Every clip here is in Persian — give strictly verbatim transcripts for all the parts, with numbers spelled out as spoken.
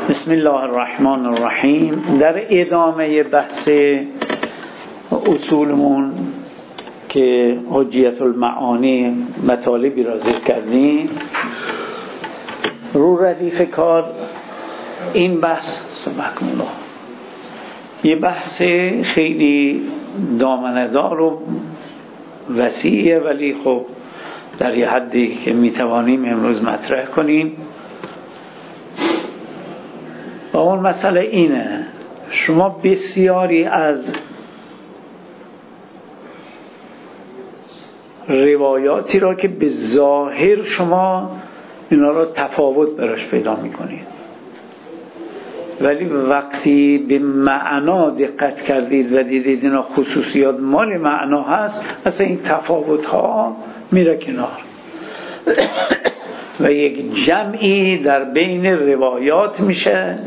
بسم الله الرحمن الرحیم. در ادامه بحث اصولمون که حجیت المعانی مطالبی را ذکر کردیم، رو ردیف کار این بحث سبحان الله یه بحث خیلی دامنه‌دار و وسیعه، ولی خب در یه حدی که میتوانیم امروز مطرح کنیم. و اون مسئله اینه: شما بسیاری از روایاتی را که به ظاهر شما اینا را تفاوت براش پیدا میکنید، ولی وقتی به معنا دقت کردید و دیدید اینا خصوصیات مال معنا هست، اصلا این تفاوت ها میره کنار و یک جمعی در بین روایات میشه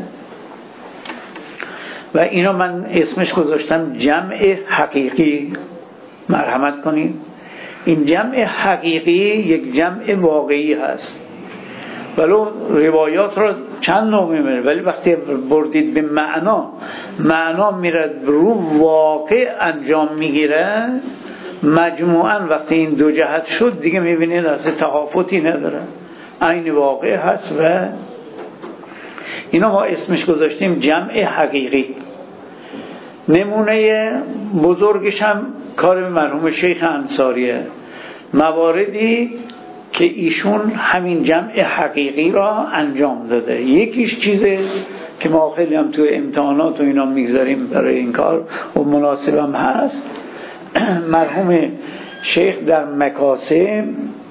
و اینو من اسمش گذاشتم جمع حقیقی. مرحمت کنید، این جمع حقیقی یک جمع واقعی هست، ولو روایات را چند نوع میبره، ولی وقتی بردید به معنا، معنا میره رو واقع انجام میگیره، مجموعاً وقتی این دو جهت شد دیگه میبینید اصلا تفاوتی نداره، عین واقع هست. و اینا ما اسمش گذاشتیم جمع حقیقی. نمونه بزرگش هم کار مرحوم شیخ انصاریه، مواردی که ایشون همین جمع حقیقی را انجام داده. یکیش چیزه که ما خیلی هم تو امتحانات و اینا میگذاریم برای این کار و مناسبم هست. مرحوم شیخ در مکاسب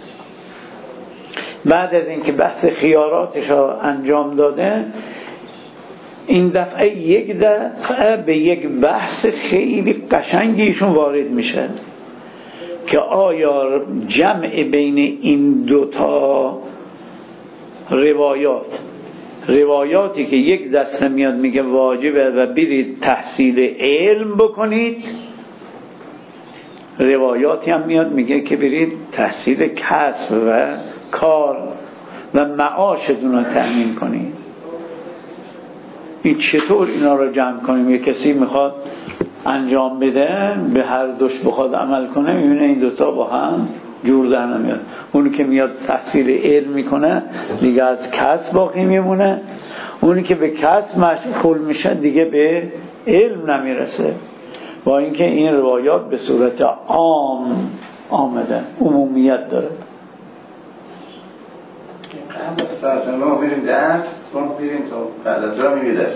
بعد از اینکه بحث خیاراتش را انجام داده، این دفعه یک دفعه به یک بحث خیلی قشنگی ایشون وارد میشه که آیا جمع بین این دوتا روایات، روایاتی که یک دسته میاد میگه واجبه و برید تحصیل علم بکنید، روایاتی هم میاد میگه که برید تحصیل کسب و کار و معاشتون رو تأمین کنید، این چطور اینا رو جمع کنیم؟ یک کسی میخواد انجام بده، به هر دوش بخواد عمل کنه، میبینه این دوتا با هم جور در نمیاد. اونی که میاد تحصیل علم میکنه دیگه از کسب باقی میمونه، اونی که به کسب مشغول میشه دیگه به علم نمیرسه. با اینکه این روایات به صورت عام آمده، عمومیت داره. قبل از ما میریم درس، ما میریم تا بعد از را میریم درس.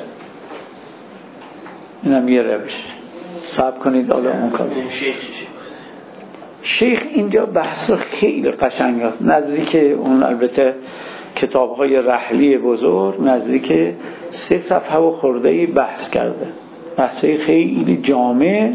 اینم یه روش. صبر کنید حالا اون کار. شیخ اینجا بحث خیلی قشنگ است، نزدیک اون البته کتاب‌های رحلی بزرگ نزدیک سه صفحه و خورده‌ای بحث کرده، بحثی خیلی جامع.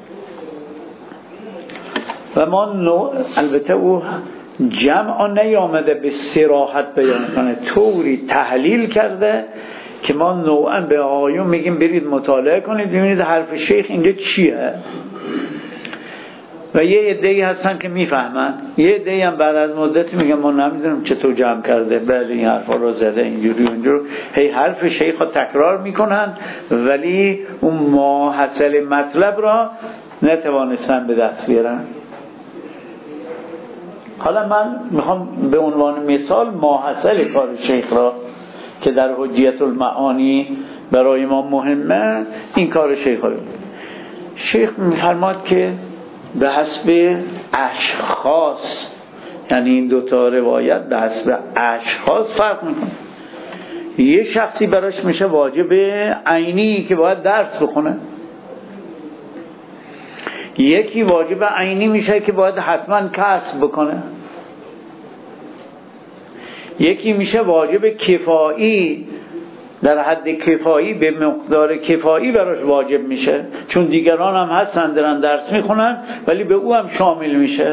و ما نوع البته او جمع نیامده به صراحت بیان کنه، طوری تحلیل کرده که ما نوعا به آقایون میگیم برید مطالعه کنید ببینید حرف شیخ اینجا چیه. و یه عده‌ای هستن که میفهمن، یه عده‌ای هم بعد از مدتی میگن ما نمیدونیم چطور جمع کرده، بله این حرفا رو زده اینجوری اونجور، هی حرف شیخ رو تکرار میکنن ولی اون ماحصل مطلب را نتوانستن به دست بیارن. حالا من میخوام به عنوان مثال ماحصل کار شیخ را که در حجیت المعانی برای ما مهمه، این کار شیخ را. شیخ میفرماد که به حسب اشخاص، یعنی این دوتا روایت به حسب اشخاص فرق میکنه. یه شخصی براش میشه واجب عینی که باید درس بخونه، یکی واجب عینی میشه که باید حتما کسب بکنه، یکی میشه واجب کفایی، در حد کفایی به مقدار کفایی براش واجب میشه، چون دیگران هم هستن دارن درس میخونن ولی به او هم شامل میشه،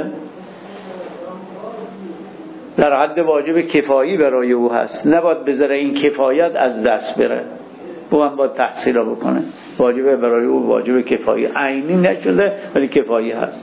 در حد واجب کفایی برای او هست، نباید بذاره این کفایت از دست بره، او هم باید تحصیل بکنه، واجب برای او واجب کفایی عینی نشده ولی کفایی هست.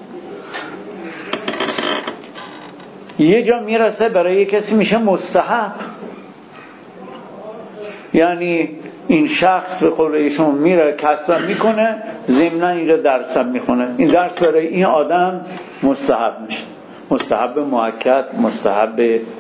یه جا میرسه برای کسی میشه مستحب، یعنی این شخص به قول ایشون میره کسب میکنه، ضمن اینجا درس هم میخونه. این درس برای این آدم مستحب میشه، مستحب مؤکد، مستحب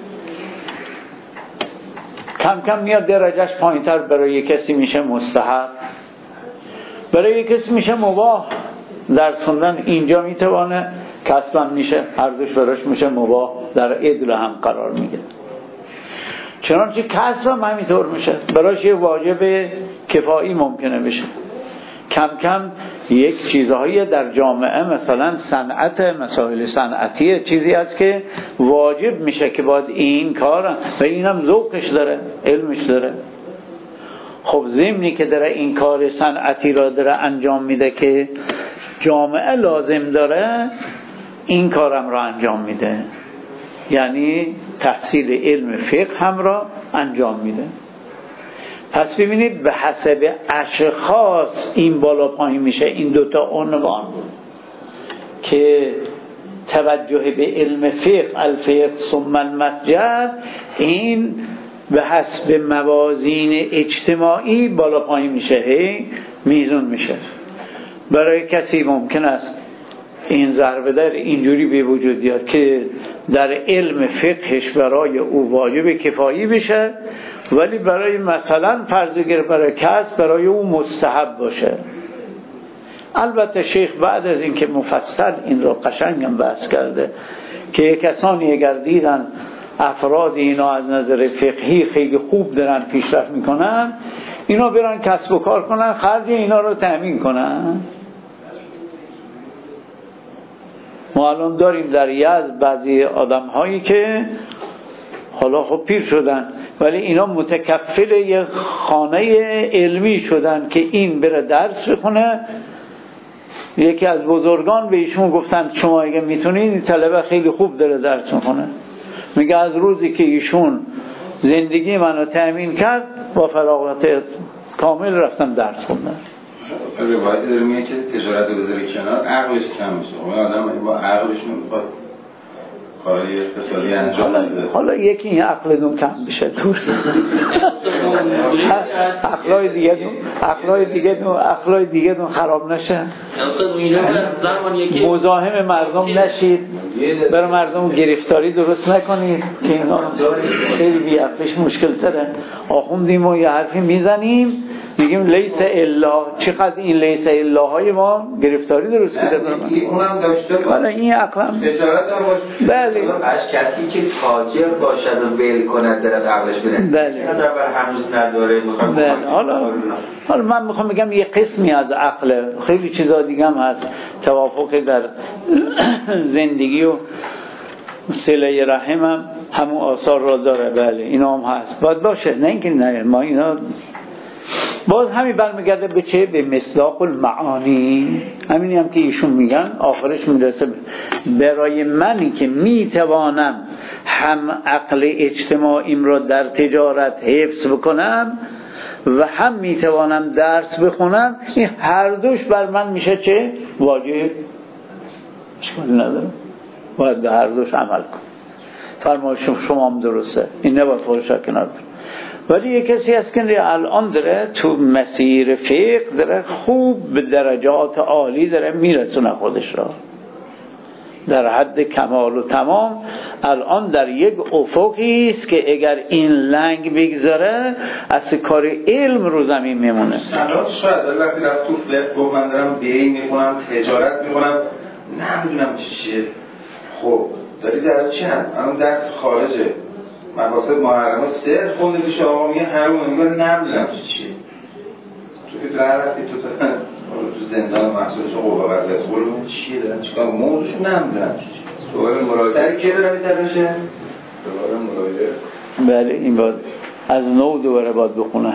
کم کم میاد درجهش پایینتر، برای کسی میشه مستحب، برای کسی میشه مباح. درس خوندن اینجا میتوانه کسبم میشه، هر دوش براش میشه مباح، در عدل هم قرار میگیره. چنانچه کسبم همینطور میشه، براش یه واجب کفایی ممکنه بشه. کم کم یک چیزهایی در جامعه مثلا صنعت، مسائل صنعتی چیزی هست که واجب میشه که باید این کار، و اینم ذوقش داره، علمش داره. خب ضمنی که داره این کار صنعتی را داره انجام میده که جامعه لازم داره، این کارم را انجام میده، یعنی تحصیل علم فقه هم را انجام میده. پس ببینید به حسب اشخاص این بالا پایین میشه. این دوتا عنوان که توجه به علم فقه، الفقه ثم المتجر، این به حسب موازین اجتماعی بالا پایین میشه، هی میزون میشه. برای کسی ممکن است این ضربه در اینجوری به وجود بیاد که در علم فقهش برای او واجب کفایی بشه، ولی برای مثلا فرض بگیر برای کس برای او مستحب باشه. البته شیخ بعد از اینکه مفصل این را قشنگم بحث کرده که کسانی اگر دیدن افراد اینا از نظر فقهی خیلی خوب دارن پیشرفت میکنن، اینا برن کسب و کار کنن، خرج اینا رو تامین کنن. ما الان داریم در یزد بعضی آدم هایی که حالا خب پیر شدن، ولی اینا متکفل یه خانه علمی شدن که این بره درس بخونه. یکی از بزرگان به ایشون گفتن شما اگه میتونید، این طلبه خیلی خوب داره درس میخونه، میگه از روزی که ایشون زندگی منو تأمین کرد با فراغت کامل رفتم درس خوندم. روایتی داره میگه کسی تجارت رو بذاره کنار عقلش کم میشه. اون آدم با عقلش نمیخواد کارهای اقتصادی انجام بده. حالا یکی این عقلتون کم بشه طور عقلای دیگه دون عقلای دیگه دون عقلای دیگه دون خراب نشه، مزاحم مردم نشید، برای مردم گرفتاری درست نکنید که اینا خیلی بیعقلش مشکل تره. آخوندیم و یه حرفی میزنیم میگیم لیس الا، چقدر این لیس الا های ما گرفتاری درست کرده. اونم داشته حالا این عقلم تجارت هم باشه. بله، از کسی که تاجر باشد و ول کند در عقلش بده. بله. نظر بر هنوز نداره. بله. حالا حالا من میخوام بگم یه قسمی از عقل، خیلی چیزا دیگه هم هست، توافق در زندگی و صله رحم هم همون آثار را داره. بله اینا هم هست، باید باشه، نه اینکه نه. ما اینا باز همین برمیگرده به چه؟ به مصداق المعانی. همینی هم که ایشون میگن آخرش میرسه برای منی که میتوانم هم عقل اجتماعیم را در تجارت حفظ بکنم و هم میتوانم درس بخونم، این هر دوش بر من میشه چه؟ واجب. اشکالی نداره، باید به هر دوش عمل کن. فرمایش شما هم درسته، این نباید خودش را کنار بر. ولی یک کسی هست که الان داره تو مسیر فقه داره خوب به درجات عالی داره میرسونه خودش را، در حد کمال و تمام. الان در یک افقی است که اگر این لنگ بگذاره از کار علم رو زمین میمونه. سلام شاید وقتی رفت تو فقه گفت من دارم بی میخونم، تجارت میخونم، نمیدونم چیه. خب داری در چی هم؟ الان درس خارجه، مقاصد محرمه سر خونده پیش آقا میگه حرومه، میگه نمیدونم چیه. تو که در رفتی تو تا تو زندان محصولش قوه قضایی است، قول بودن چیه دارن چیکار موضوعشو نمیدونم چیه. دوباره مراجعه سر کی دارم میترشه؟ دوباره مراجعه. بله این باید از نو دوباره باید بخونه.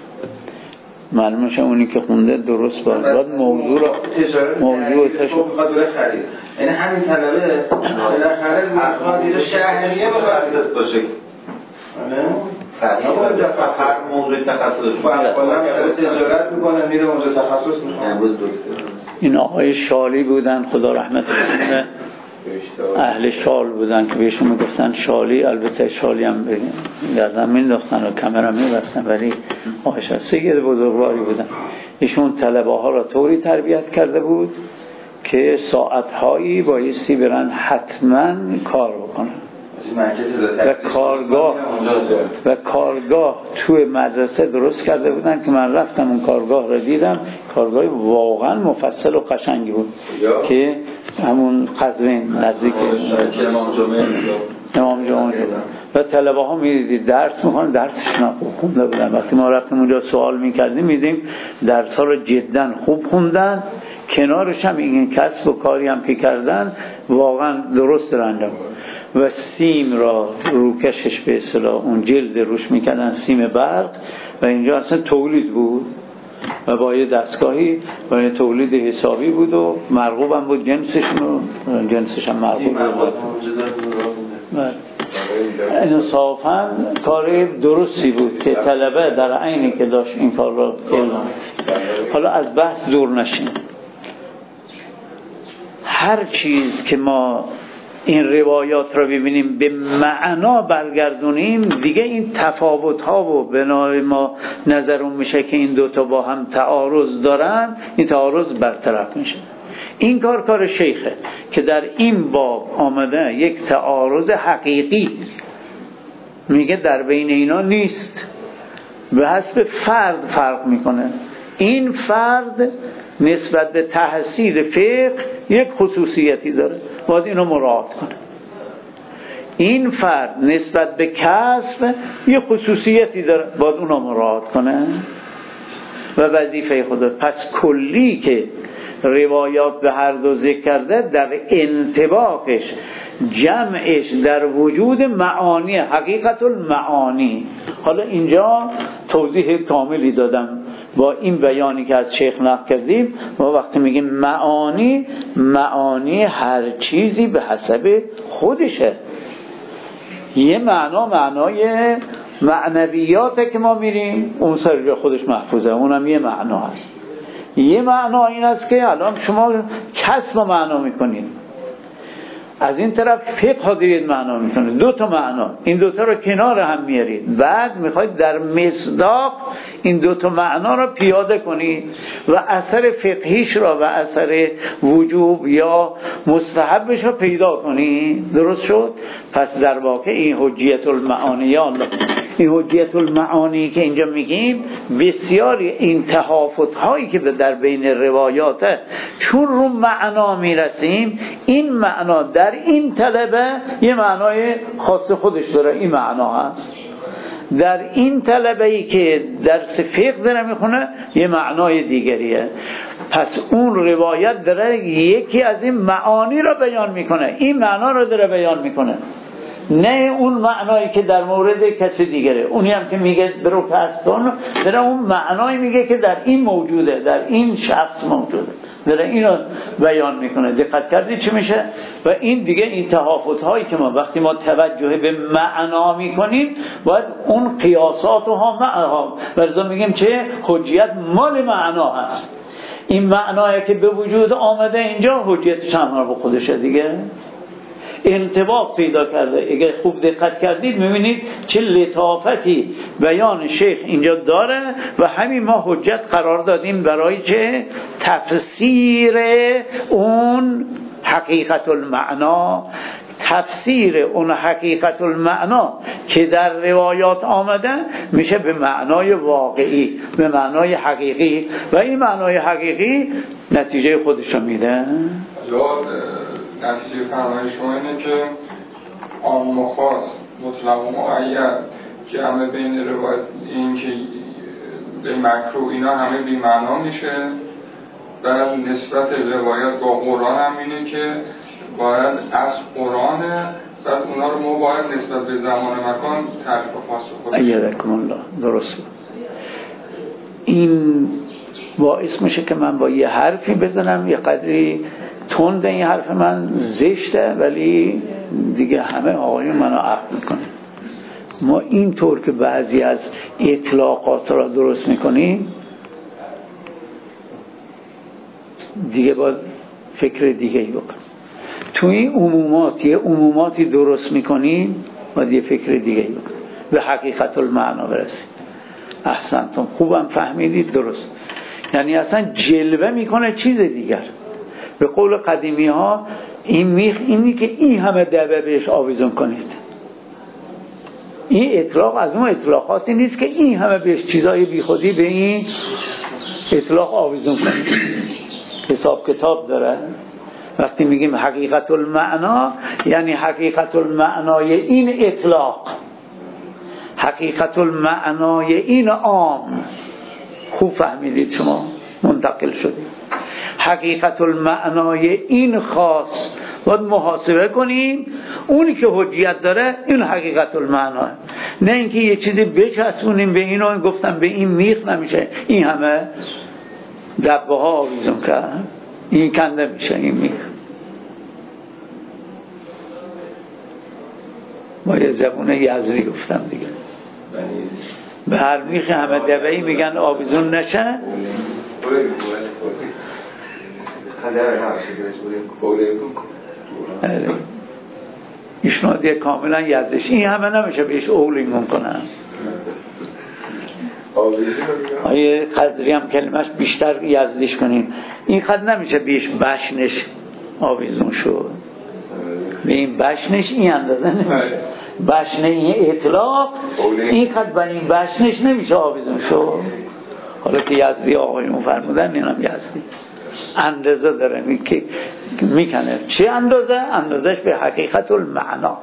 معلومه شه اونی که خونده درست باید باید موضوع رو موضوع تشو میخواد دوره خرید. یعنی همین طلبه بالاخره میخواد یه شهریه بخواد دست باشه. خرید هر موضوع تخصص کلا تجارت میکنه، میره اونجا تخصص میکنه. این آقای شالی بودن، خدا رحمت کنه، اهل شال بودن که بهشون میگفتن شالی، البته شالی هم گردن مینداختن و کمر هم میبستن، ولی آقایش سید بزرگواری بودن. ایشون طلبه ها را طوری تربیت کرده بود که ساعتهایی بایستی برن حتما کار بکنن و کارگاه و کارگاه توی مدرسه درست کرده بودن که من رفتم اون کارگاه را دیدم. کارگاه واقعا مفصل و قشنگی بود که همون قزوین نزدیک امام جمعه و طلبه ها میدیدید درس میخوان، درسشون خوب خونده بودن. وقتی ما رفتیم اونجا سوال میکردیم میدیم درس ها رو جدا خوب خوندن، کنارش هم این کسب و کاری هم که کردن واقعا درست رنده. و سیم را روکشش به اصطلاح اون جلد روش میکردن، سیم برق، و اینجا اصلا تولید بود و با یه دستگاهی و یه تولید حسابی بود و مرغوب هم بود جنسشون و جنسش هم مرغوب بود. انصافاً کار درستی بود که طلبه در عینی که داشت این کار را کردن. حالا از بحث دور نشیم. هر چیز که ما این روایات را ببینیم به معنا برگردونیم، دیگه این تفاوت ها و بنای ما نظرون میشه که این دوتا با هم تعارض دارن، این تعارض برطرف میشه. این کار کار شیخه که در این باب آمده یک تعارض حقیقی میگه در بین اینا نیست، به حسب فرد فرق میکنه. این فرد نسبت به تحصیل فقه یک خصوصیتی داره، باید اینو مراعات کنه. این فرد نسبت به کسب یک خصوصیتی داره، باید اونو مراعات کنه و وظیفه خدا. پس کلی که روایات به هر دو ذکر کرده در انطباقش جمعش در وجود معانی، حقیقت المعانی. حالا اینجا توضیح کاملی دادم با این بیانی که از شیخ نقل کردیم. ما وقتی میگیم معانی، معانی هر چیزی به حسب خودشه. یه معنا معنای معنویاته که ما میریم اون سر جا خودش محفوظه، اونم یه معنا هست. یه معنا این است که الان شما کسب معنا میکنید، از این طرف فقه ها دارید معنا میکنید، دو تا معنا، این دوتا رو کنار هم میارید، بعد میخواید در مصداق این دوتا معنا رو پیاده کنید و اثر فقهیش را و اثر وجوب یا مستحبش رو پیدا کنید. درست شد؟ پس در واقع این حجیت المعانی، یا الله، این حجیت المعانی که اینجا میگیم، بسیاری این تهافت هایی که در بین روایاته چون رو معنا میرسیم، این معنا در این طلبه یه معنای خاص خودش داره، این معنا هست. در این طلبه ای که درس فقه داره میخونه یه معنای دیگریه. پس اون روایت داره یکی از این معانی را بیان میکنه، این معنا را داره بیان میکنه، نه اون معنایی که در مورد کسی دیگره. اونی هم که میگه برو کسب کن، داره اون معنایی میگه که در این موجوده، در این شخص موجوده، داره اینو بیان میکنه. دقت کردید چی میشه؟ و این دیگه این تهافت هایی که ما وقتی ما توجه به معنا میکنیم، باید اون قیاسات ها معنا برزا میگیم چه حجیت مال معنا هست. این معنایی که به وجود آمده اینجا حجیتش هم به خودشه دیگه، انطباق پیدا کرده. اگر خوب دقت کردید میبینید چه لطافتی بیان شیخ اینجا داره و همین ما حجت قرار دادیم برای چه؟ تفسیر اون حقیقت المعنا، تفسیر اون حقیقت المعنا که در روایات آمده میشه به معنای واقعی، به معنای حقیقی، و این معنای حقیقی نتیجه خودشو میده. نتیجه فرمایش شما اینه که عام و خاص، مطلق و مقید، جمع بین روایت، این که به مکروه اینا همه بی معنا میشه. بعد نسبت روایت با قرآن هم اینه که باید از قرآنه، بعد اونا رو ما باید نسبت به زمان و مکان تعریف خاص خودش. ایدکم الله. درست. این باعث میشه که من با یه حرفی بزنم یه قدری تند، این حرف من زشته ولی دیگه همه آقایون منو عفو میکنه. ما اینطور که بعضی از اطلاقات را درست میکنیم دیگه باید فکر دیگه ای بکنیم. تو این عمومات یه عموماتی درست میکنی باید یه فکر دیگه بکنی به حقیقت المعنا برسید. احسنتم، خوبم فهمیدید، درست. یعنی اصلا جلوه میکنه چیز دیگر. به قول قدیمی ها این میخ اینی که این همه دعوه بهش آویزون کنید. این اطلاق از اون اطلاقاتی نیست که این همه بهش چیزای بی خودی به این اطلاق آویزون کنید. حساب کتاب داره. وقتی میگیم حقیقت المعنا یعنی حقیقت المعنای این اطلاق، حقیقت المعنای این عام. خوب فهمیدید شما، منتقل شدید. حقیقت المعنای این خاص باید محاسبه کنیم. اونی که حجیت داره این حقیقت المعنا، نه اینکه یه چیزی بچسبونیم به اینو. گفتم به این میخ نمیشه، این همه دبه ها آویزون کرد، این کنده میشه این میخ. با یه زبون یزدی گفتم دیگه، به هر میخ همه دبهی میگن آویزون نشه. ایشنادی کاملا یزدش، این همه نمیشه بهش اولیمون کنن. آیه قدری هم کلمش بیشتر یزدیش کنیم. این خط نمیشه بهش بشنش آویزون شد. به این بشنش این اندازه نمیشه. بشنه این اطلاق این خط به این بشنش نمیشه آویزون شد. حالا که یزدی آقایون فرمودن اینم یزدی اندازه داره میکنه. میکنه چه اندازه؟ اندازش به حقیقت المعنا.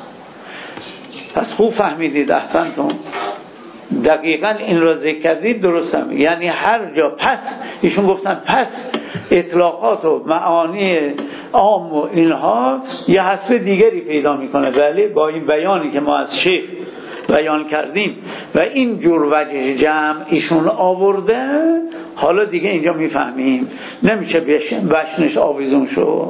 پس خوب فهمیدید، احسنتون. دقیقا این را ذکر کردید، درستم. یعنی هر جا پس ایشون گفتن پس اطلاقات و معانی عام و اینها یه حسب دیگری پیدا میکنه. بله، با این بیانی که ما از شیخ بیان کردیم و این جور وجه جمع ایشون آورده، حالا دیگه اینجا میفهمیم نمیشه بشنش آویزون شو.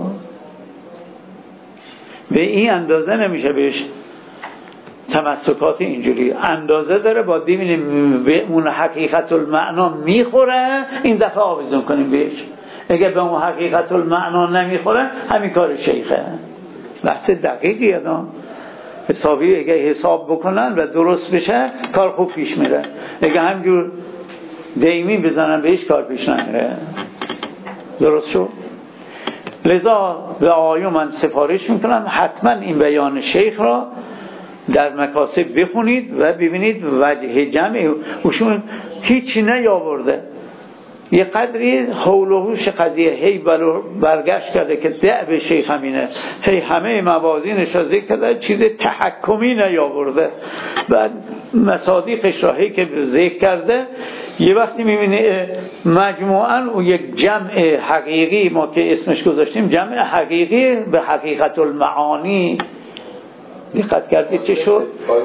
به این اندازه نمیشه بهش تمسکات اینجوری. اندازه داره، با ببینیم به اون حقیقت المعنا میخوره این دفعه آویزون کنیم بهش. اگه به اون حقیقت المعنا نمیخوره همین کار شیخه. بحث دقیقی ادام حسابی اگه حساب بکنن و درست بشه کار خوب پیش میره. اگه همجور دیمی بزنن بهش کار پیش نمیره. درست شد؟ لذا به آقایون من سفارش میکنم حتما این بیان شیخ را در مکاسب بخونید و ببینید وجه جمع اوشون هیچی نیاورده. یه قدری حول و حوش قضیه هی برگشت کرده که دعب شیخ همینه، هی همه موازینش را ذکر کرده، چیز تحکمی نیاورده. بعد مصادیقش را هی که ذکر کرده، یه وقتی میبینی مجموعاً او یک جمع حقیقی، ما که اسمش گذاشتیم جمع حقیقی به حقیقت المعانی. دقت کردید چه شد؟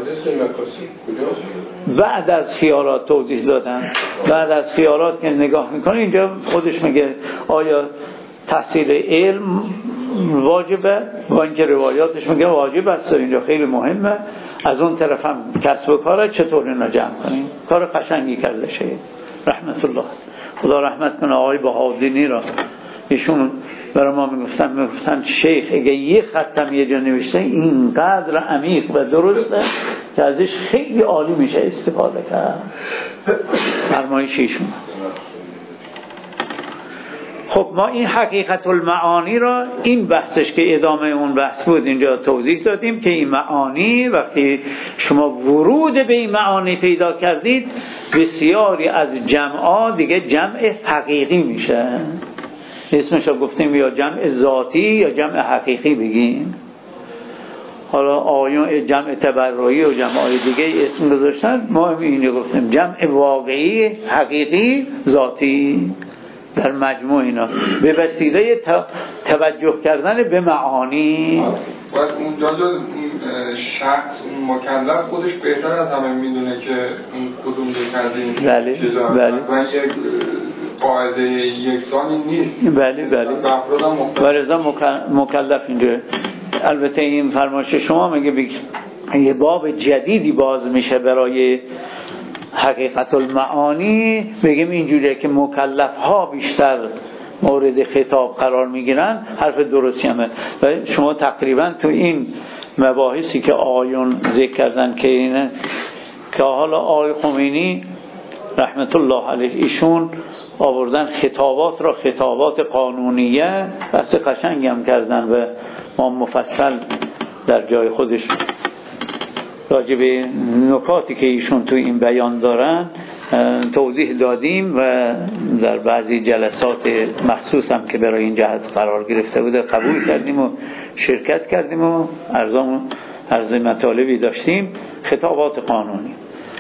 بعد از خیالات توضیح دادن. بعد از خیالات که نگاه میکنه اینجا خودش میگه آیا تحصیل علم واجبه؟ با اینکه روایاتش میگه واجب است، اینجا خیلی مهمه. از اون طرف هم کسب و کار چطور اینا جمع کنیم. کار قشنگی کرده شه رحمت الله. خدا رحمت کنه آقای بهادینی را. ایشون برای ما میگفتن میگفتن شیخ اگه یه خطم یه جا نوشته اینقدر عمیق و درسته که ازش خیلی عالی میشه استفاده کرد. فرمایش ایشون. خب ما این حقیقت المعانی را، این بحثش که ادامه اون بحث بود اینجا توضیح دادیم که این معانی وقتی شما ورود به این معانی پیدا کردید بسیاری از جمعا دیگه جمع حقیقی میشه. اسمش رو گفتیم یا جمع ذاتی یا جمع حقیقی بگیم. حالا آیون جمع تبرعی و جمعای دیگه اسم گذاشتن، ما هم اینو گفتیم جمع واقعی حقیقی ذاتی. در مجموع اینا به وسیله توجه کردن به معانی باید اون جاجا شخص اون مکلف خودش بهتر از همه میدونه که اون کدوم یک از این بله چیزا بله. و یک قاعده یکسانی نیست. بله بله. و رضا مکلف اینجا. البته این فرمایش شما میگه بگید یه باب جدیدی باز میشه برای حقیقت المعانی. بگیم اینجوریه که مکلف ها بیشتر مورد خطاب قرار میگیرن حرف درستی همه. و شما تقریبا تو این مباحثی که آقایون ذکر کردن که اینه که حالا آقای خمینی رحمت الله علیه ایشون آوردن خطابات را خطابات قانونیه، بحث قشنگی هم کردن و ما مفصل در جای خودش راجع به نکاتی که ایشون تو این بیان دارن توضیح دادیم و در بعضی جلسات مخصوص هم که برای این جهت قرار گرفته بوده قبول کردیم و شرکت کردیم و ارزام عرض مطالبی داشتیم. خطابات قانونی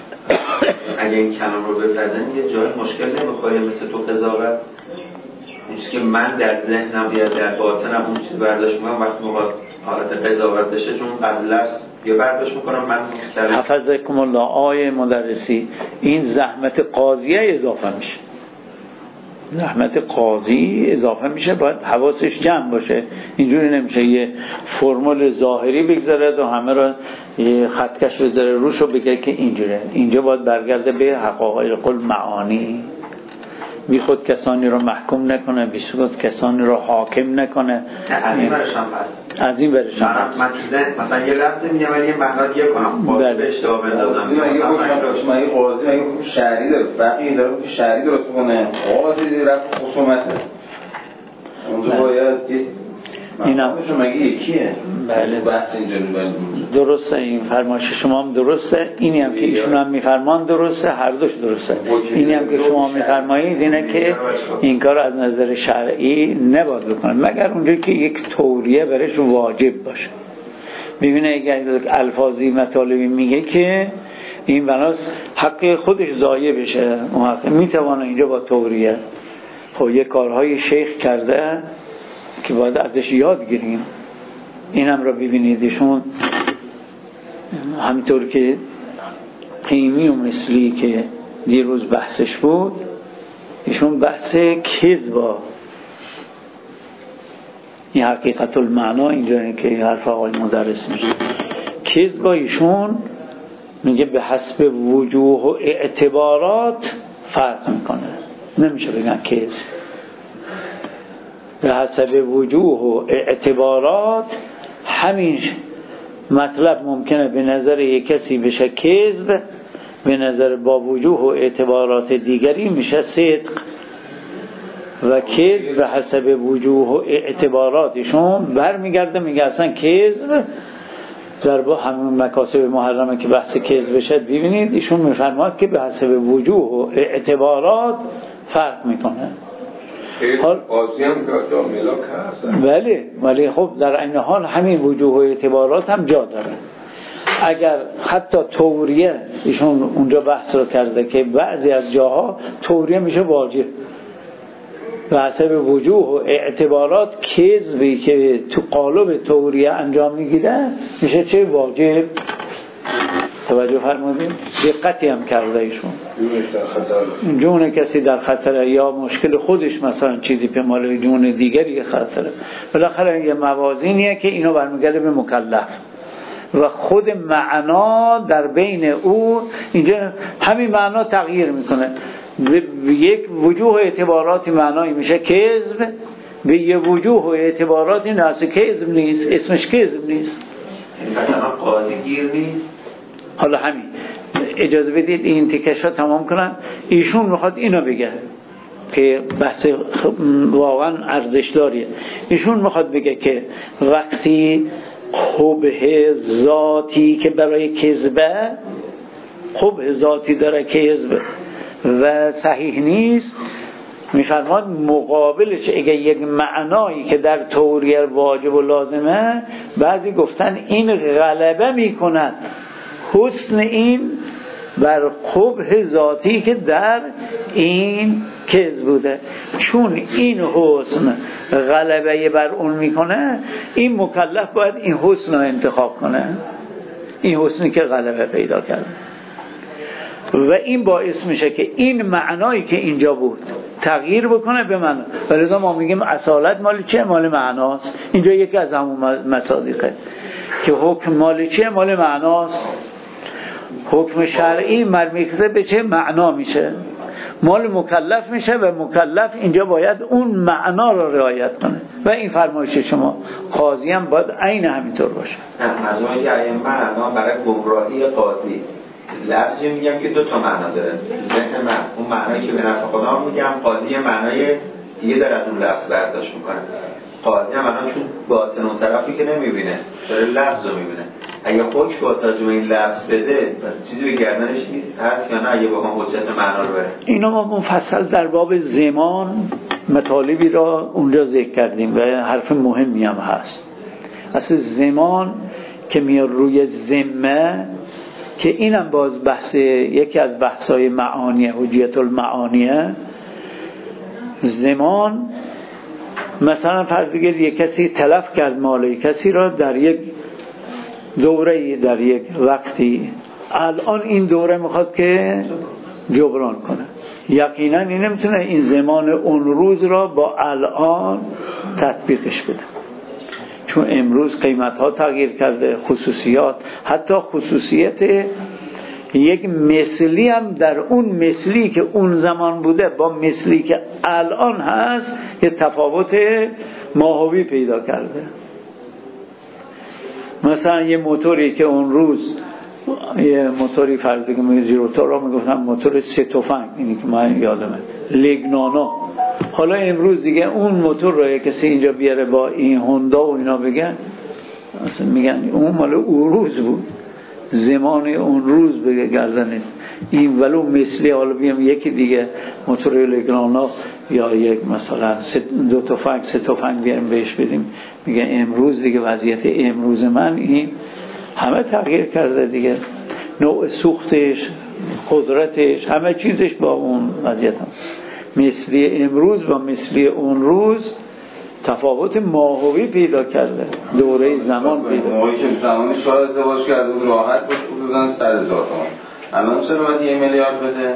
اگه این کلام رو بفردن یه جای مشکل نمیخوره مثل تو قضاوت، اون چیزی که من در ذهنم یا در باطنم اون چیز برداشت میکنم وقتی موقع حالت قضاوت بشه چون قبل است یا برداشت میکنم من کردم. حفظکم الله آیه مدرسی، این زحمت قاضیه اضافه میشه، زحمت قاضی اضافه میشه، باید حواسش جمع باشه. اینجوری نمیشه یه فرمول ظاهری بگذاره و همه را یه خطکش بذاره روش و بگه که اینجوره. اینجا باید برگرده به حقایق المعانی، بی خود کسانی رو محکوم نکنه، بی خود کسانی رو حاکم نکنه. از این برش هم هست، از این برش هم هست. من تو مثلا یه لفظ میگم ولی یه معنی دیگه کنم باید به اشتباه بندازم. مگه حکم مگه قاضی مگه حکم شرعی داره، فقیه داره حکم شرعی درست میکنه، قاضی رفت خصومته اونجا باید اینم مگه یکیه. بله بحث اینجوری باید درسته، این فرمایش شما هم درسته، اینی هم که ایشون هم میفرمان درسته، هر دوش درسته. اینی هم که شما میفرمایید اینه که این کار از نظر شرعی نباید بکنه مگر اونجایی که یک توریه برش واجب باشه. میبینه اگر الفاظی مطالبی میگه که این بناس حق خودش ضایع بشه، میتوانه اینجا با توریه. خب یه کارهای شیخ کرده که باید ازش یاد گیریم. اینم را ببینید ایشون همینطور که قیمی و مثلی که دیروز بحثش بود، ایشون بحث کذبا، این حقیقت المعنا اینجا که حرف آقای مدرس میشه کذبا، ایشون میگه به حسب وجوه و اعتبارات فرق میکنه، نمیشه بگن کذب. به حسب وجوه و اعتبارات همین مطلب ممکنه به نظر یک کسی بشه کذب، به نظر با وجوه و اعتبارات دیگری میشه صدق. و کذب به حسب وجوه و اعتباراتشون برمیگرده میگه اصلا کذب در با همون مکاسب محرمه که بحث کذب بشه. ببینید ایشون میفرماد که به حسب وجوه و اعتبارات فرق میکنه. حال قاضی هم جا ملاک هست. بله ولی خب در این حال همین وجوه و اعتبارات هم جا داره. اگر حتی توریه ایشون اونجا بحث رو کرده که بعضی از جاها توریه میشه واجب به حسب وجوه و اعتبارات، کذبی که تو قالب توریه انجام میگیره میشه چه واجب. توجه فرمودید؟ دقتی هم کرده ایشون. جون کسی در خطره یا مشکل خودش مثلا چیزی پیمال جون دیگری خطره. بالاخره یه موازینیه که اینو برمیگرده به مکلف و خود معنا در بین او اینجا همین معنا تغییر میکنه. به یک وجوه اعتباراتی معنایی میشه کذب، به یه وجوه اعتباراتی نه کذب نیست، اسمش کذب نیست. مثلا قاضی گیر نیست. حالا همین اجازه بدید این تیکش ها تمام کنم. ایشون میخواد اینو بگه که بحث واقعا ارزش داریه. ایشون میخواد بگه که وقتی قبح ذاتی که برای کذبه، قبح ذاتی داره کذب و صحیح نیست، میفرماد مقابلش اگه یک معنایی که در توریه واجب و لازمه، بعضی گفتن این غلبه میکند حسن این بر قبح ذاتی که در این کذب بوده. چون این حسن غلبه بر اون میکنه، این مکلف باید این حسن رو انتخاب کنه، این حسنی که غلبه پیدا کرده. و این باعث میشه که این معنایی که اینجا بود تغییر بکنه به معنا. ولذا ما میگیم اصالت مال چیه؟ مال معناست. اینجا یکی از همون مصادیقه که حکم مال چیه؟ مال معناست. حکم شرعی مرمیخته به چه معنا میشه. مال مکلف میشه و مکلف اینجا باید اون معنا رو رعایت کنه و این فرمایش شما. قاضی هم باید عین همینطور باشه. نه مجموعه که ائمه الان برای گمراهی قاضی لفظی میگم که دو تا معنا داره ذهن من، اون معنایی که به نفع خودم میگم، قاضی معنای دیگه داره از اون لفظ برداشت میکنه. قاضی هم الان چون باطن اون طرفی که نمیبینه داره لفظ رو میبینه، اگه حکم با ترجمه این لفظ بده پس چیزی به گردنش نیست هست یا نه اگه بخوام حجت معنا رو بره. اینو ما مفصل در باب زمان مطالبی را اونجا ذکر کردیم و حرف مهمی هم هست. اصلا زمان که میاد روی ذمه که اینم باز بحث یکی از بحث‌های معانیه، حجیت المعانیه. زمان مثلا فرض بگید یک کسی تلف کرد مال کسی را در یک دوره، در یک وقتی، الان این دوره میخواد که جبران کنه. یقینا این نمیتونه این زمان اون روز را با الان تطبیقش بده، چون امروز قیمت ها تغییر کرده، خصوصیات، حتی خصوصیت یک مثلی هم در اون مثلی که اون زمان بوده با مثلی که الان هست یه تفاوت ماهوی پیدا کرده. مثلا یه موتوری که اون روز یه موتوری فرض بگیم زیروتور را میگفتن موتور سه تفنگ، اینی که من یادمه لگنانا، حالا امروز دیگه اون موتور رو کسی اینجا بیاره با این هوندا و اینا بگن مثلا میگن اون مال اون روز بود، زمان اون روز بگه گردنه این، ولو مثلی حالا بیم یکی دیگه موتور لگنانا یا یک مثلا دو تفنگ سه تفنگ بیاریم بهش بدیم، میگه امروز دیگه وضعیت امروز من این همه تغییر کرده دیگه، نوع سوختش، قدرتش، همه چیزش با اون وضعیت هم. مثلی امروز با مثلی اون روز تفاوت ماهوی پیدا کرده، دوره زمان پیدا کرده. موقعی که زمانی شاه ازدواج کرده بود راحت بود حدوداً صد هزار تومان، الان چرا باید یه میلیارد بده؟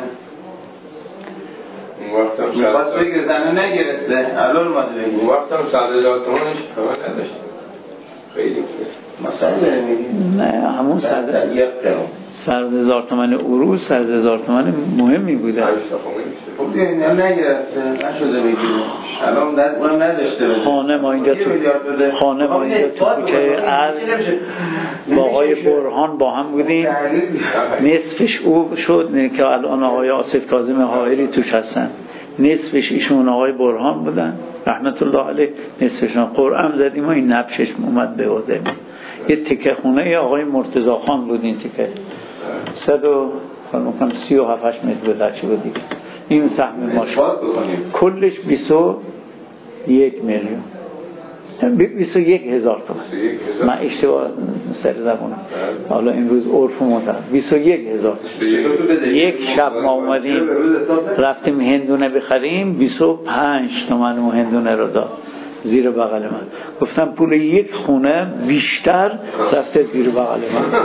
اون وقت هم میخواست بگیر زنه نگرفته، الان اومده بگیر اون وقت هم صد هزار تومانش همه نداشت، خیلی بود. مثلا داره میگی؟ نه همون صد صد هزار تومان عروض صد هزار تومان مهمی بوده. خب دیگه اینا نگرفته، نشده بگیره، الان اونم نداشته بده. خانه ما اینجا تو خانه ما اینجا تو کوچه ارز با آقای برهان با هم بودیم، نصفش او شد که الان آقای آصف کاظم حائری توش هستن، نصفش ایشون آقای برهان بودن رحمت الله علیه، نصفشون قرآن زدیم و این نبشش اومد به عهده. یه تکه خونه ی آقای مرتضی خان بود، این تکه صد و سی و هفت متر بود هرچی بود دیگه. این سهم ما کلش بیست و یک میلیون بیست و یک هزار تومان، من اشتباه سر زبونم حالا امروز عرف مدر بیست و یک هزار. یک شب ما اومدیم رفتیم هندونه بخریم، بیست و پنج تومن و هندونه رو داد زیر بغل من، گفتم پول یک خونه بیشتر رفته زیر بغل من.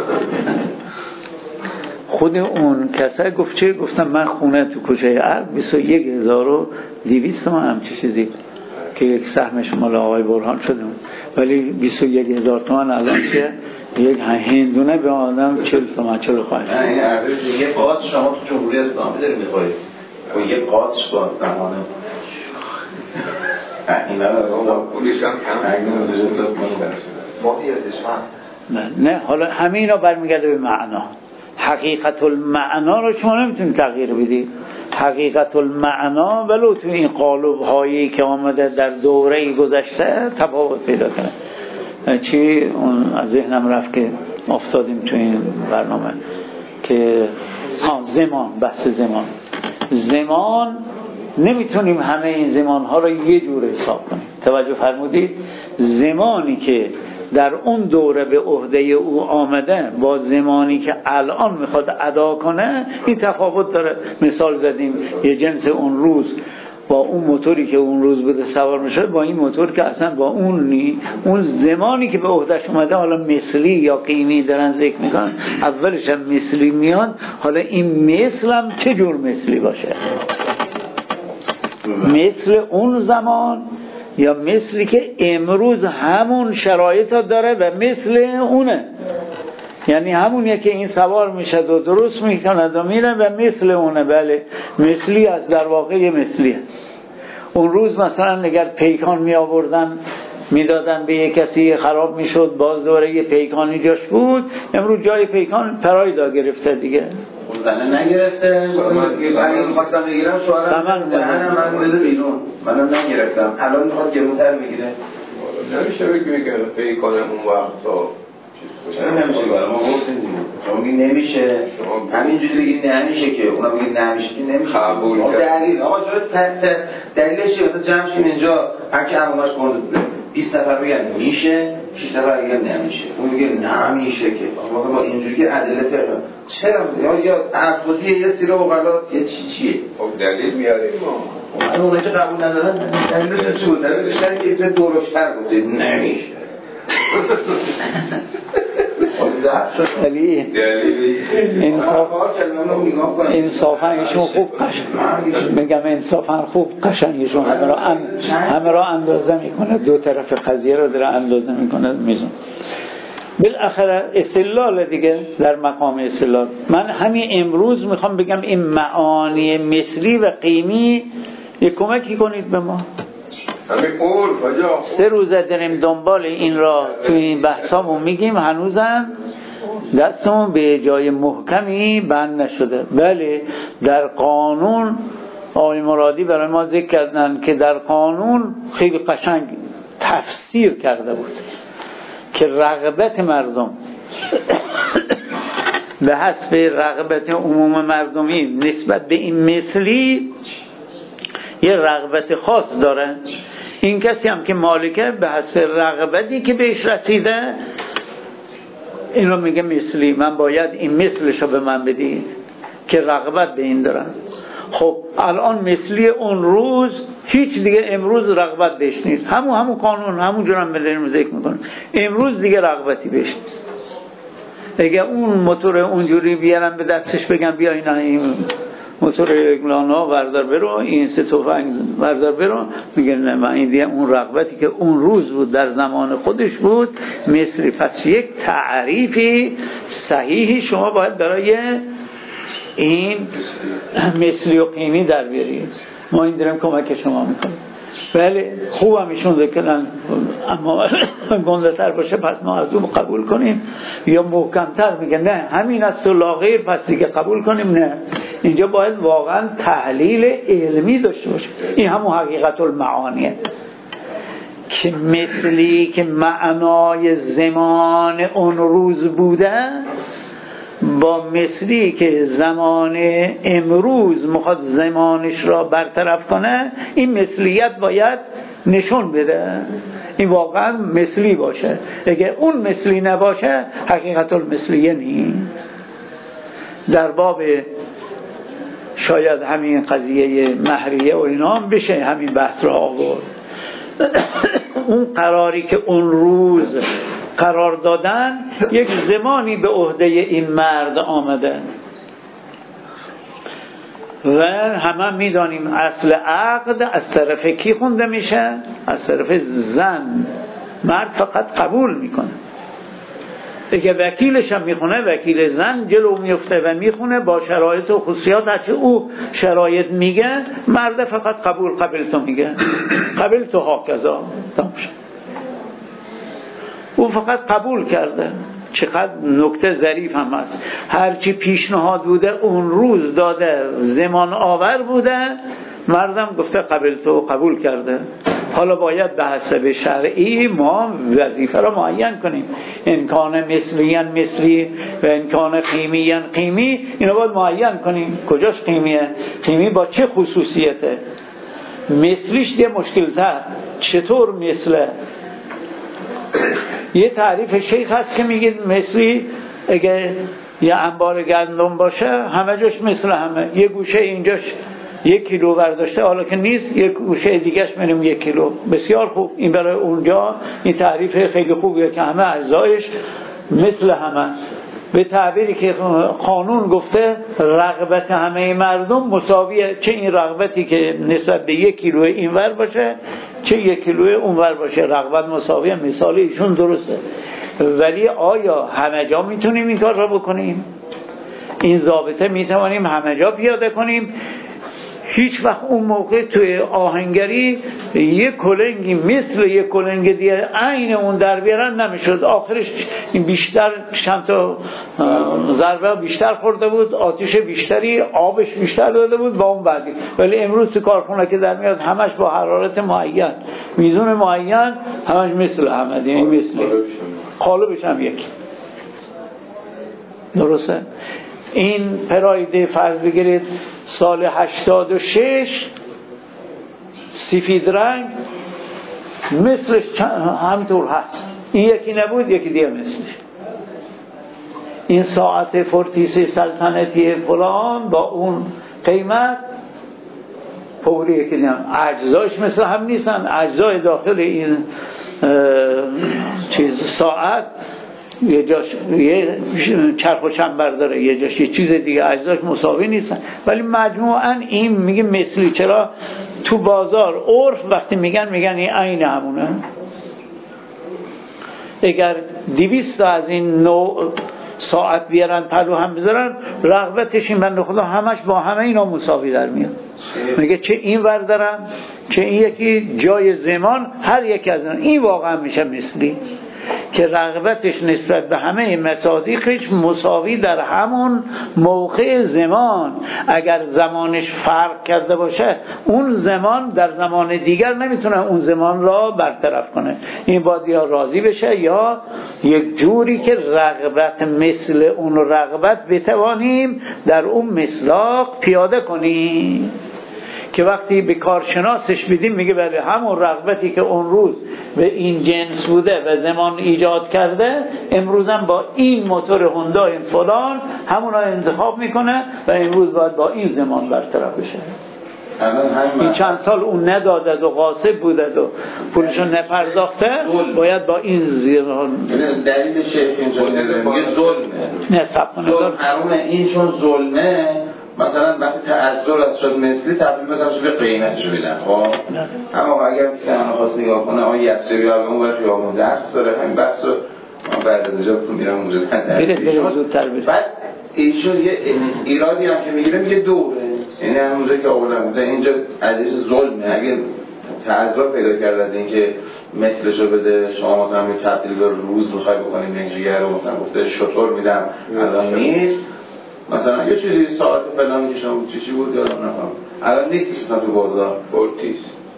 خود اون کسا گفت چه؟ گفتم من خونه تو کوچه ارگ بیست و یک هزار و دویست تومن همچه چیزی که یک سهمش مال آقای برهان شده، ولی بیست و یک هزار تومن الان چیه؟ یک هندونه به آدم چهل تومن چهل و پنج. نه این ارزش یه قاطش شما تو جمهوری اسلامی داری میخورید و یه قاطش با زمانه اینا رو پولیش هم کم اگه مدیر حساب کنه نه نه حالا همه اینا برمیگرده به معنا. حقیقت المعنا رو شما نمیتونید تغییر بدید، حقیقت المعنا ولو تو این قالب هایی که آمده در دوره گذشته تفاوت پیدا کنه. چی اون از ذهنم رفت که افتادیم تو این برنامه که ها زمان، بحث زمان زمان نمیتونیم همه این زمان ها رو یه جور حساب کنیم. توجه فرمودید؟ زمانی که در اون دوره به عهده او آمده با زمانی که الان میخواد ادا کنه این تفاوت داره. مثال زدیم یه جنس اون روز با اون موتوری که اون روز بوده سوار میشد با این موتور که اصلا با اون نی اون زمانی که به عهدهش اومده حالا مثلی یا قیمی دارن ذکر میکنن، اولش هم مثلی میاد، حالا این مثل هم چه جور مثلی باشه؟ مثل اون زمان یا مثلی که امروز همون شرایط ها داره و مثل اونه. یعنی همونیه که این سوار میشه و درست میکند و میره و مثل اونه. بله مثلی است، در واقع مثلیه. اون روز مثلا اگر پیکان می آوردن میدادن به یک کسی خراب میشد، باز دوره یه پیکانی جاش بود، امروز جای پیکان پرایدا گرفته دیگه. اون زنه نگرفته، من میخواستم بگیرم شوهرم دهنم من بده بیرون، منم نگرفتم، الان میخواد گرونتر بگیره. نمیشه بگیم که پیکان اون وقت تا چرا نمیشه؟ برای ما گفتیم دیگه شما میگی نمیشه، همینجوری بگید نمیشه که اونا بگید نمیشه که نمیشه. دلیل آقا چرا دلیلش چیه؟ مثلا جمع شیم اینجا هر کی هموناش برده بیست نفر بگن میشه، شش نفر بگن نمیشه، اون میگه نمیشه که. مثلا با اینجوری که ادله فقه چرا یا یا افرادی یه سری اوقات یه چی چیه؟ خب دلیل میاریم ما. اون اونایی که قبول ندارن دلیلش چی بود؟ دلیلش اینه که درشتر گفته نمیشه. ولی انصافا ایشون خوب قشنگ میگم انصافا خوب قشنگ ایشون همه را همه را اندازه میکنه، دو طرف قضیه رو داره اندازه میکنه میزون. بالاخره استدلال دیگه در مقام استدلال. من همین امروز میخوام بگم این معانی مثلی و قیمی یک کمکی کنید به ما. سه روزه داریم دنبال این را توی این بحثامون میگیم، هنوزم دستمون به جای محکمی بند نشده. بله در قانون آقای مرادی برای ما ذکر کردن که در قانون خیلی قشنگ تفسیر کرده بود که رغبت مردم به حسب رغبت عموم مردمی نسبت به این مثلی یه رغبت خاص داره. این کسی هم که مالکه به حسب رغبتی که بهش رسیده این رو میگه مثلی، من باید این مثلشو به من بدی که رغبت به این دارن. خب الان مثلی اون روز هیچ دیگه امروز رغبت بهش نیست، همون همون قانون همون جورم بداریم ذکر میکنه، امروز دیگه رغبتی بهش نیست. اگه اون موتور اونجوری بیارن به دستش بگن بیا اینا این موتور اگلانا بردار برو، این سه تفنگ بردار برو، میگه نه من این دیگه اون رغبتی که اون روز بود در زمان خودش بود مثلی. پس یک تعریفی صحیحی شما باید برای این مثلی و قیمی در بیارید. ما این داریم کمک شما میکنیم. بله خوبم ایشون ذکرن، اما گنده تر باشه پس ما از اون قبول کنیم، یا محکم تر میگه نه همین است و لاغیر پس دیگه قبول کنیم. نه، اینجا باید واقعا تحلیل علمی داشته باشه. این همون حقیقت المعانیه که مثلی که معنای زمان اون روز بوده با مثلی که زمان امروز میخواد زمانش را برطرف کنه، این مثلیت باید نشون بده، این واقعا مثلی باشه. اگه اون مثلی نباشه حقیقت المثلیه نیست. در باب شاید همین قضیه مهریه و اینا هم بشه همین بحث را آورد. اون قراری که اون روز قرار دادن یک زمانی به عهده این مرد آمده و همه میدانیم اصل عقد از طرف کی خونده میشه؟ از طرف زن. مرد فقط قبول میکنه. اگه وکیلش هم میخونه، وکیل زن جلو میفته و میخونه با شرایط و خصوصیات هرچه او شرایط میگه، مرد فقط قبول قبل تو میگه، قبل تو ها کذا تماشا. او فقط قبول کرده. چقدر نکته ظریف هم هست. هرچی پیشنهاد بوده اون روز داده، زمان آور بوده، مردم گفته قبل تو قبول کرده. حالا باید به حسب شرعی ما وظیفه را معین کنیم. امکان مثلیاً مثلی و امکان قیمیاً قیمی، اینو باید معین کنیم. کجاش قیمیه؟ قیمی با چه خصوصیته؟ مثلیش دیگه مشکل تر. چطور مثله؟ یه تعریف شیخ هست که میگه مثلی اگه یه انبار گندم باشه همه جاش مثل همه، یه گوشه اینجاش یک کیلو برداشته، حالا که نیست یک گوشه دیگهش منیم یک کیلو. بسیار خوب، این برای اونجا این تعریف خیلی خوبیه که همه اجزایش مثل همه. به تعبیری که قانون گفته رغبت همه مردم مساویه، چه این رغبتی که نسبت به یک کیلو اینور باشه چه یک کیلو اونور باشه، رغبت مساویه. مثال ایشون درسته، ولی آیا همه جا میتونیم این کار را بکنیم؟ این ضابطه میتوانیم همه جا پیاده کنیم؟ هیچ وقت اون موقع توی آهنگری یک کلنگی مثل یک کلنگ دیگه عین اون در بیارن نمیشد. آخرش بیشتر چند تا ضربه بیشتر خورده بود، آتش بیشتری، آبش بیشتر داده بود با اون بعدی. ولی امروز تو کارخونه که در میاد همش با حرارت معین، میزون معین، همش مثل همه دیگه، مثل قالبش هم یکی. درسته؟ این پراید فرض بگیرید سال هشتاد و شش سفید رنگ مثلش همینطور هست، این یکی نبود یکی دیگه مثلش. این ساعت فورتیس سلطنتی فلان با اون قیمت فوری یکی دیگه، اجزایش مثل هم نیستن. اجزای داخل این چیز ساعت یه جاش یه چرخ و چنبر داره، یه جاش یه چیز دیگه، اجزاش مساوی نیستن، ولی مجموعاً این میگه مثلی. چرا؟ تو بازار عرف وقتی میگن میگن این عین همونه. اگر دویست تا از این نوع ساعت بیارن پلو هم بذارن، رغبتش این بنده خدا همش با همه اینا مساوی در میاد. میگه چه این ور دارن چه این یکی جای زمان، هر یکی از این این واقعا میشه مثلی که رغبتش نسبت به همه مصادیقش مساوی در همون موقع زمان. اگر زمانش فرق کرده باشه اون زمان در زمان دیگر نمیتونه اون زمان را برطرف کنه. این باید یا راضی بشه یا یک جوری که رغبت مثل اون رغبت بتوانیم در اون مصداق پیاده کنیم، که وقتی به کارشناسش بدیم میگه بله همون رغبتی که اون روز به این جنس بوده و زمان ایجاد کرده امروزم با این موتور هوندای فلان همون را انتخاب میکنه و امروز باید با این زمان برطرف بشه. این چند سال اون نداده و غاصب بوده و پولشو نپرداخته، باید با این زمان. دلیل شیخ اینجا میگه ظلمه. نه سب کنه ظلم حرومه. این چون ظلمه مثلا وقتی تعذر از شد مثلی تبدیل مثلا شده قیمتشو بدن. خب اما اگر کسی همه خواست نگاه کنه آن یسری ها به اون برش یا اون درس داره، همین بحث رو من بعد از اینجا تو میرم اونجا درس. بعد ایشون یه ایرادی هم که میگیره میگه دوره، یعنی همونجا که آوردم اینجا ازش ظلمه. اگه تعذر پیدا کرد از این که مثلشو بده، شما مثلا می تبدیل به روز میخوای بکنیم اینجوریه رو مثلا گفته شطور میدم الان نیست، مثلا یه چیزی ساعت فلانی که شما چی چی بود یادم نفهم الان نیست اصلا تو بازار فورتیس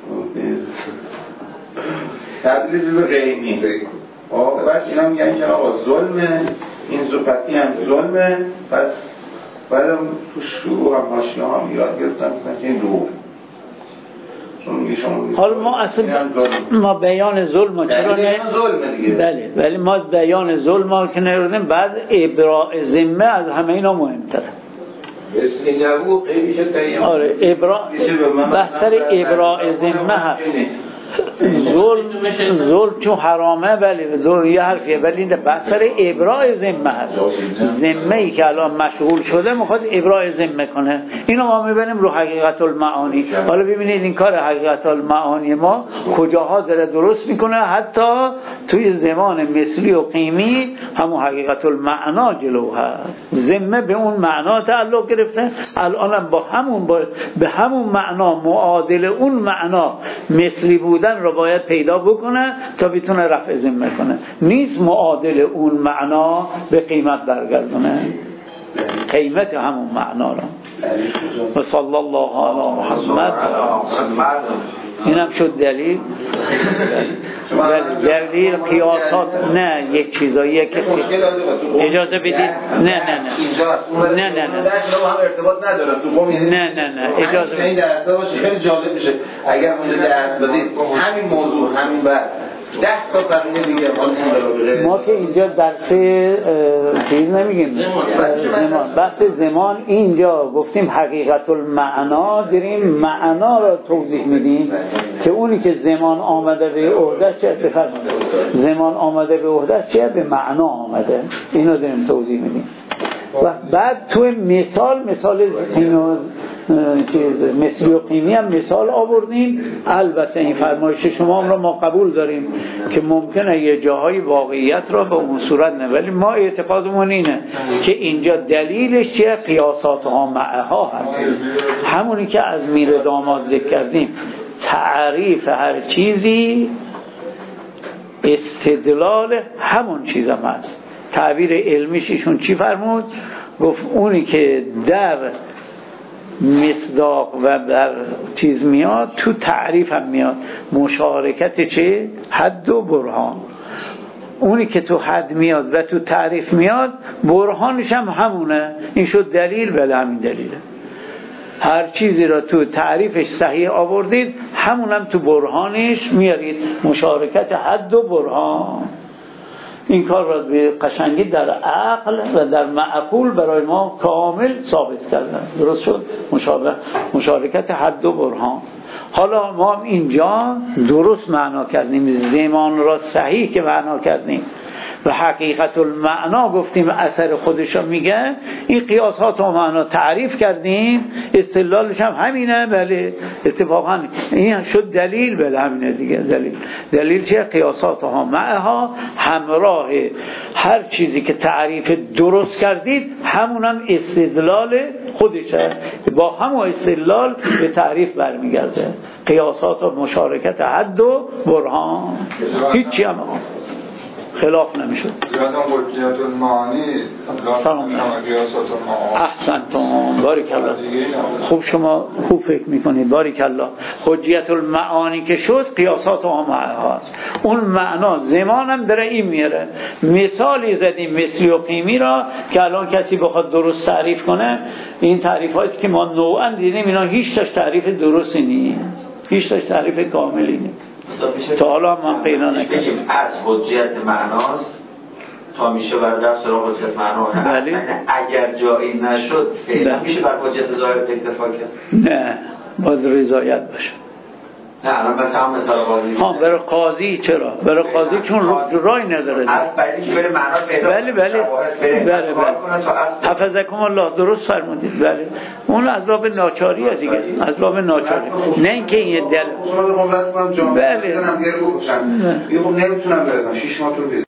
تبدیل به قیمی. آه بعد اینا میگن که آقا ظلمه، این زوپتی هم ظلمه، پس بعدم تو شروع هم ماشینا هم ایراد گرفتن که این دو حالا ما اصلا ما بیان ظلم چرا نه؟ بله ولی ما بیان ظلم که نردیم، بعد ابراء ذمه از همه اینا مهمتره. مثل نبو قیمیشه تاییم. آره ابراء بحثر ابراء ذمه هست. ظلم ظلم چون حرامه ولی ظلم یه حرفیه، ولی این بحثر ابراء ذمه هست. ذمه ای که الان مشغول شده میخواد ابراء ذمه کنه. اینو ما میبینیم رو حقیقت المعانی. حالا ببینید این کار حقیقت المعانی ما کجاها داره درست میکنه، حتی توی زمان مثلی و قیمی همون حقیقت المعنا جلو هست. ذمه به اون معنا تعلق گرفته، الان با همون با به همون معنا معادل اون معنا مثلی بود رو باید پیدا بکنه تا بتونه رفع ذمه کنه، نیست معادل اون معنا به قیمت برگردونه قیمت همون معنا رو. و صلی الله علی محمد. اینم شد دلیل. دلیل قیاسات نه یک چیزاییه که اجازه بدید. نه نه نه نه نه نه ارتباط ندارم تو نه نه نه اجازه این درس باشه خیلی جالب میشه اگر اونجا درس دادید همین موضوع همین بحث ده تا قانون دیگه ما که اینجا درس چیز نمیگیم زمان، بحث زمان اینجا گفتیم حقیقت المعنا، داریم معنا را توضیح میدیم که اونی که زمان آمده به عهده چه بفرمایید زمان آمده به عهده چه به معنا آمده، اینو داریم توضیح میدیم. و بعد تو مثال مثال اینو چیز مثلی و قیمی هم مثال آوردیم. البته این فرمایش شما هم را ما قبول داریم که ممکنه یه جاهای واقعیت را به اون صورت نه، ولی ما اعتقادمون اینه که اینجا دلیلش چیه؟ قیاسات ها معها هست، همونی که از میر داماد ذکر کردیم. تعریف هر چیزی استدلال همون چیز هم هست. تعبیر علمیش ایشون چی فرمود؟ گفت اونی که در مصداق و در چیز میاد تو تعریف هم میاد. مشارکت چه؟ حد و برهان. اونی که تو حد میاد و تو تعریف میاد برهانش هم همونه. این شد دلیل، بله همین دلیله. هر چیزی را تو تعریفش صحیح آوردید همونم تو برهانش میارید. مشارکت حد و برهان. این کار را به قشنگی در عقل و در معقول برای ما کامل ثابت کردن. درست شد؟ مشابه مشارکت حد و برهان. حالا ما اینجا درست معنا کردیم، زمان را صحیح که معنا کردیم و حقیقت المعنا گفتیم اثر خودش رو میگه. این قیاسات و معنا تعریف کردیم، استدلالش هم همینه. بله اتفاقا این شد دلیل، بله همینه دیگه. دلیل دلیل چیه؟ قیاسات ها معها، همراه هر چیزی که تعریف درست کردید همونم استدلال خودشه، با همون استدلال به تعریف برمیگرده. قیاسات و مشارکت حد و برهان، هیچی هم خلاف نمیشد. لازم حجیت المعانی سلام احسنتم بارک الله. خوب شما خوب فکر میکنید بارک الله. حجیت المعانی که شد قیاسات و معها هست. اون معنا زمانم داره این میاره. مثالی زدیم مثلی و قیمی را که الان کسی بخواد درست تعریف کنه، این تعریفاتی که ما نوعا دیدیم اینا هیچ تاش تعریف درستی نیست، هیچ تاش تعریف کاملی نیست. تا حالا من پیدا نکردم. از حجیت معناست تا میشه بر در سراغ حجیت معنا. بله. اگر جایی نشد فعلا میشه بر حجیت ظاهر اکتفا کرد؟ نه، باز رضایت باشه. نه الان مثلا هم مثال قاضی ها برای قاضی چرا؟ برای قاضی چون رای نداره. از برای که بره معنا پیدا. بله بله. بله بله. حفظکم الله درست فرمودید. بله. اون از باب ناچاریه دیگه. از باب ناچاری. نه اینکه این دل. بله. نمیتونم برسم شش ماه طول